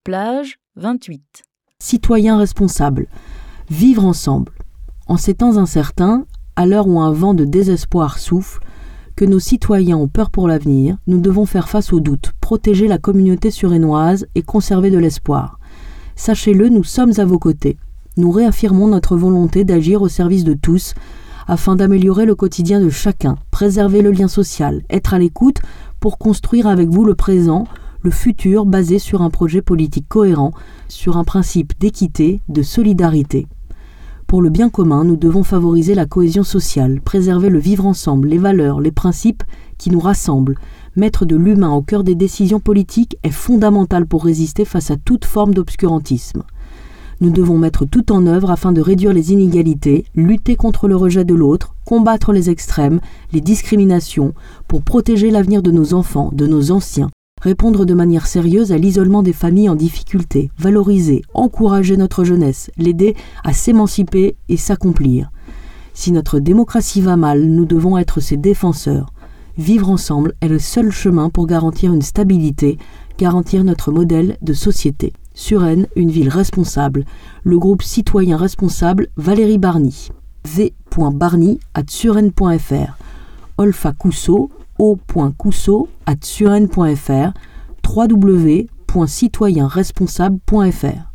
Plage 28. Citoyens responsables. Vivre ensemble. En ces temps incertains, à l'heure où un vent de désespoir souffle, que nos citoyens ont peur pour l'avenir, nous devons faire face aux doutes, protéger la communauté suresnoise et conserver de l'espoir. Sachez-le, nous sommes à vos côtés. Nous réaffirmons notre volonté d'agir au service de tous, afin d'améliorer le quotidien de chacun, préserver le lien social, être à l'écoute pour construire avec vous le présent, le futur basé sur un projet politique cohérent, sur un principe d'équité, de solidarité. Pour le bien commun, nous devons favoriser la cohésion sociale, préserver le vivre ensemble, les valeurs, les principes qui nous rassemblent. Mettre de l'humain au cœur des décisions politiques est fondamental pour résister face à toute forme d'obscurantisme. Nous devons mettre tout en œuvre afin de réduire les inégalités, lutter contre le rejet de l'autre, combattre les extrêmes, les discriminations, pour protéger l'avenir de nos enfants, de nos anciens, répondre de manière sérieuse à l'isolement des familles en difficulté, valoriser, encourager notre jeunesse, l'aider à s'émanciper et s'accomplir. Si notre démocratie va mal, nous devons être ses défenseurs. Vivre ensemble est le seul chemin pour garantir une stabilité, garantir notre modèle de société. Suresnes, une ville responsable. Le groupe citoyen responsable Valérie Barny. v.barny@suresnes.fr. Olfa Cousso, o.cousso@suresnes.fr. www.citoyenresponsable.fr.